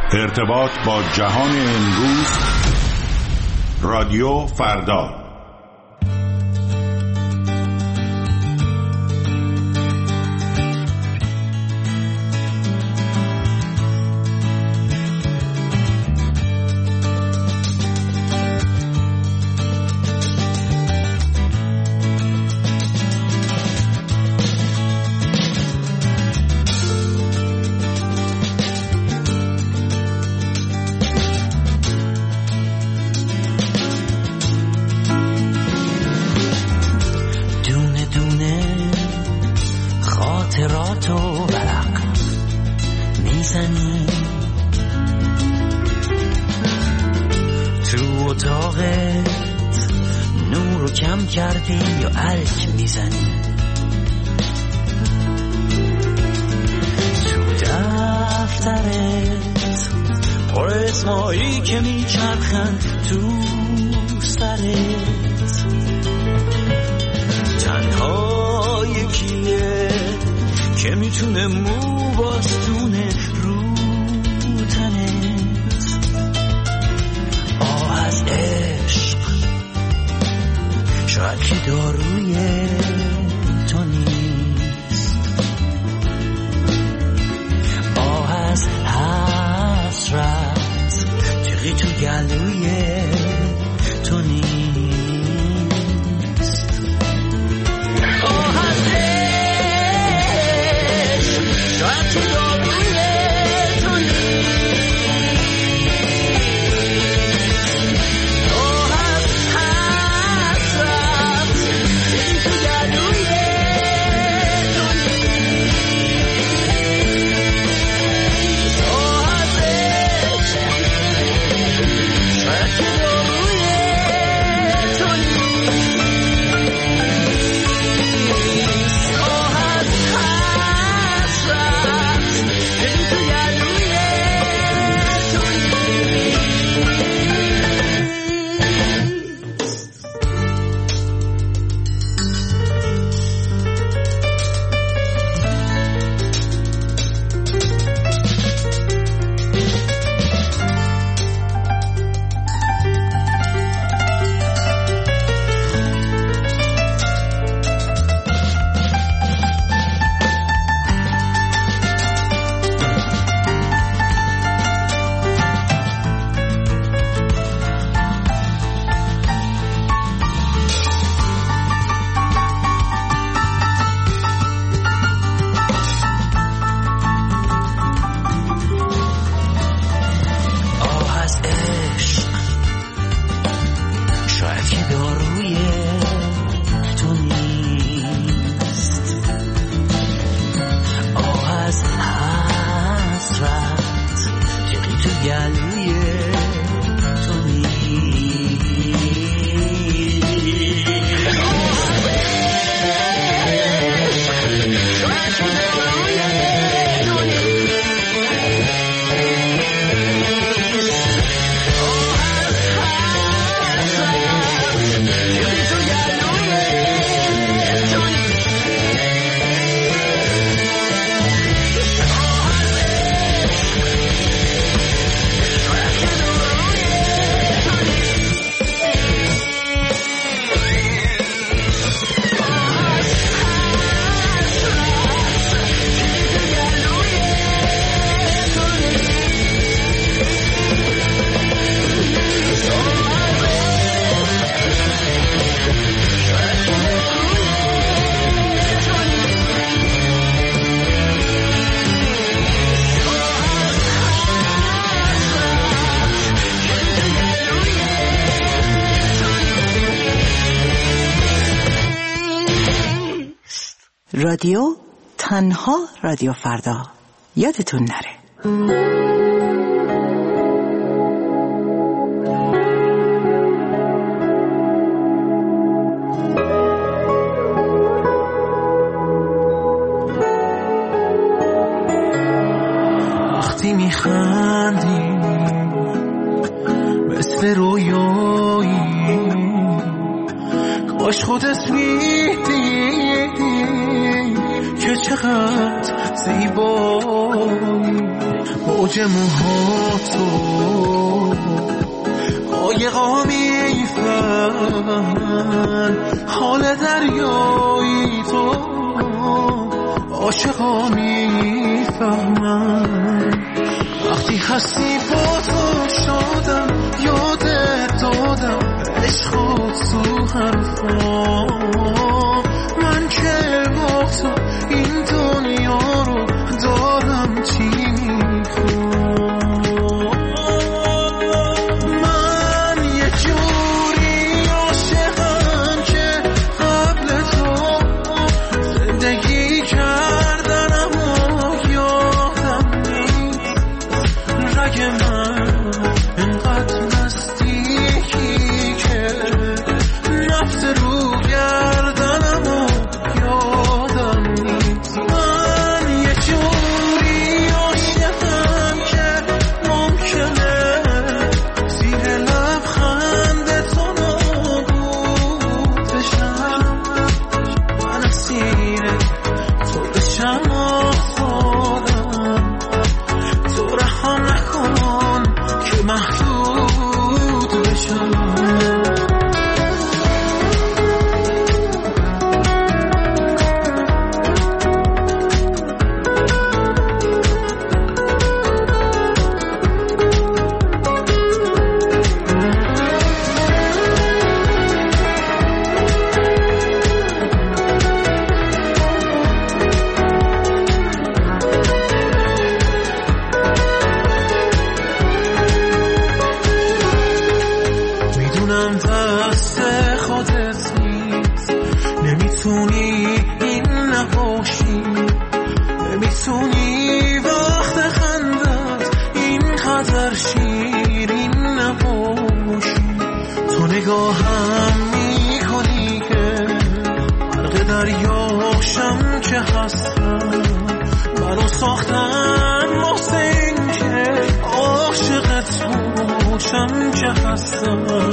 ارتباط با جهان امروز، رادیو فردا. رادیو تنها رادیو فردا، یادتون نره. وقتی میخندی مثل رویایی، کاش خودت میدیدی که چقدر زیبایی. موج موهاتو قایقا میفهمن حال دریایی تو عاشقا میفهمن وقتی هستی با تو شادم یادت دادم عشقات تو حرفا من که با تو این دنیا رو دارم چی میخوام من یه جوری عاشقم که قبل تو زندگی کردنم و یادم نیست رگ من انقدر نزدیکی که نفس رو گردنم و یادم نیست من یه جوری عاشقم که ممکنه زیر لبخند تو نابود بشم من اسیر تو بشم آزادم تو رها نکن که محدود بشم میدونم دست خودت نیست نمیتونی این نباشی نمیتونی وقت خندت اینقدر شیرین نباشی تو نگاهم میکنی که غرق دریاشم که هستم منو ساختن واسه این که عاشقت باشم که هستم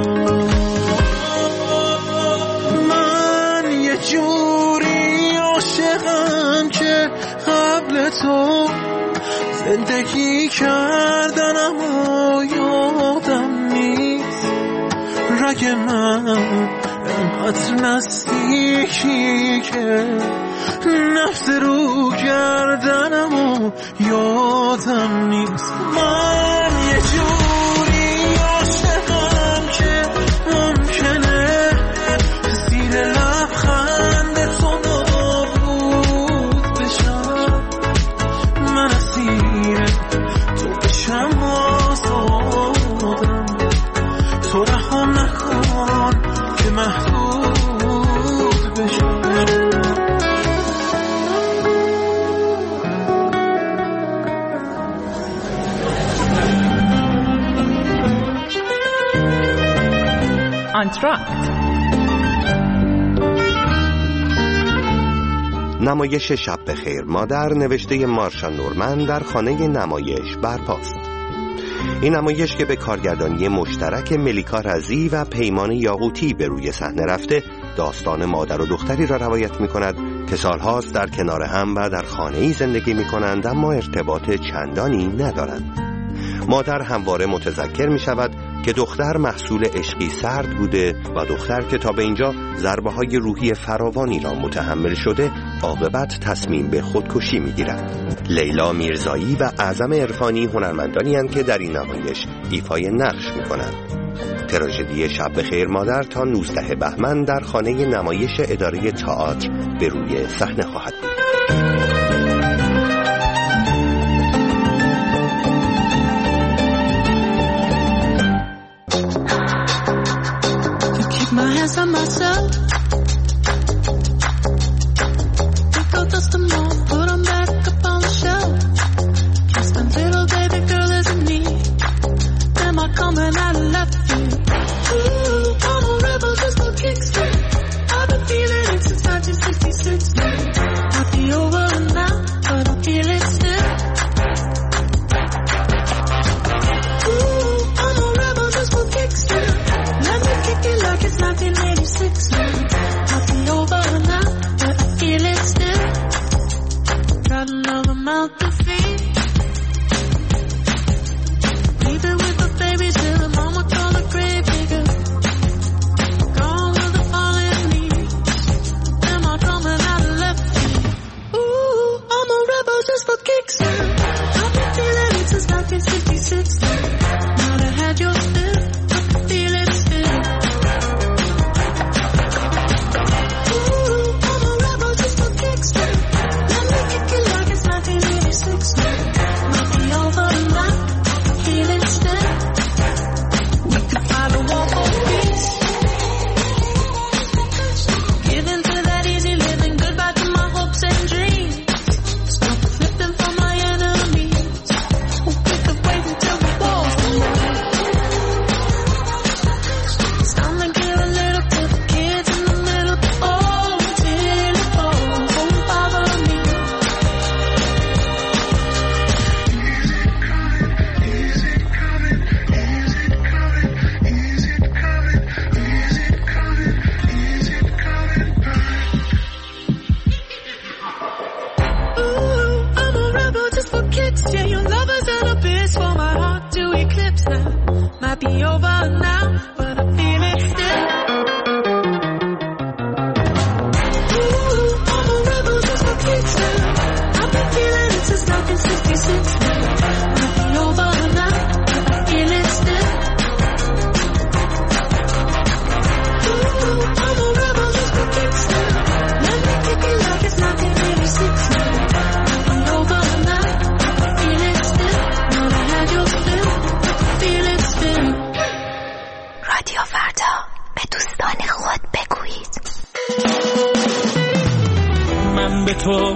من یه جوری عاشقم که قبل تو زندگی کردنم و یادم نیست رگ من انقدر نزدیکی که نفس رو گردنم و یادم نیست من یه جوری عاشقم که ممکنه زیر لبخند تو نابود بشم من اسیر تو بشم آزادم تو رها نکن که محدود بشم آنتراکت نمایش شب بخیر مادر نوشته مارشا نورمن در خانه نمایش برپاست. این نمایش که به کارگردانی مشترک ملیکا رضی و پیمان یاقوتی به روی صحنه رفته داستان مادر و دختری را روایت می کند که سالهاست در کنار هم و در خانه‌ای زندگی می کنند اما ارتباط چندانی ندارند. مادر همواره متذکر می شود که دختر محصول عشقی سرد بوده و دختر که تا به اینجا ضربه‌های روحی فراوانی را متحمل شده عاقبت تصمیم به خودکشی می‌گیرد. لیلا میرزایی و اعظم عرفانی هنرمندانی هستند که در این نمایش ایفای نقش می‌کنند. تراژدی شب بخیر مادر تا 19 بهمن در خانه نمایش اداره تئاتر به روی صحنه خواهد بود.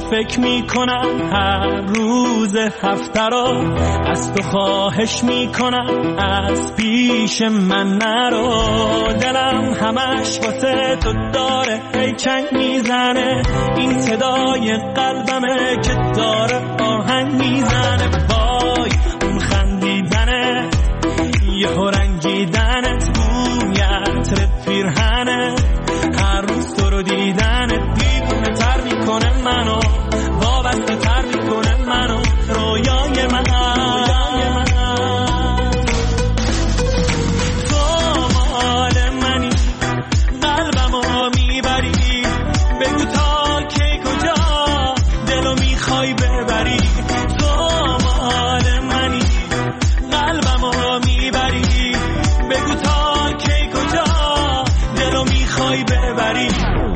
فکر میکنم هر روز هفته رو، از تو خواهش میکنم از پیش من نرو. دلم همش واسه تو داره هی چنگ میزنه، این صدای قلبمه که داره آهنگ میزنه. وای اون خندیدنه، یه رنگیدنت، بویت پیرهنه، هر روز تو رو دیدنت دیوونه تر میکنه منو، وابسته تر میکنه منو، رویای من. تو مال منی، قلبمو میبری، بگو تا کی کجا دلو میخوای ببری. تو مال منی، قلبمو میبری، بگو تا کی کجا دلو میخوای ببری.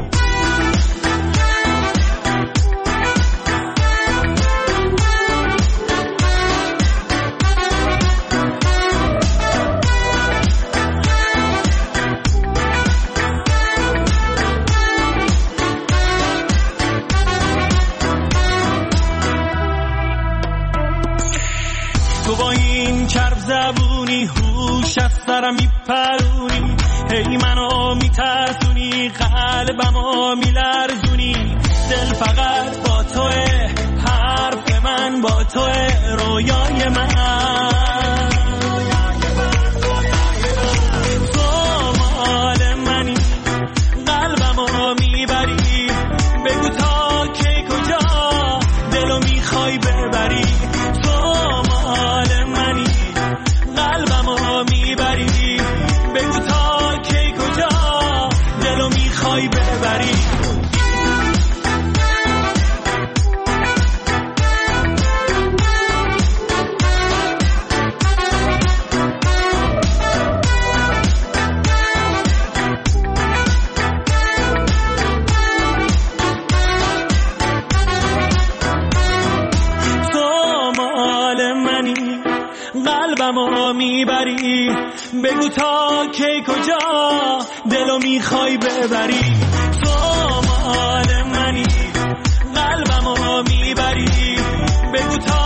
تو با این چرب زبونی هوش از سرم میپرونی، هی منو میترسونی، قلبمو میلرزونی. دل فقط با توه، حرف من با توه، رویای من. تو مال منی، قلبمو میبری، بگو تا کی کجا دلو میخوای ببری. تو مال منی، قلبمو میبری، بگو تا کی کجا دلو میخوای ببری. قلبمو میبری، بگو تا کی کجا دلو میخوای ببری. تو مال منی، قلبمو میبری، بگو تا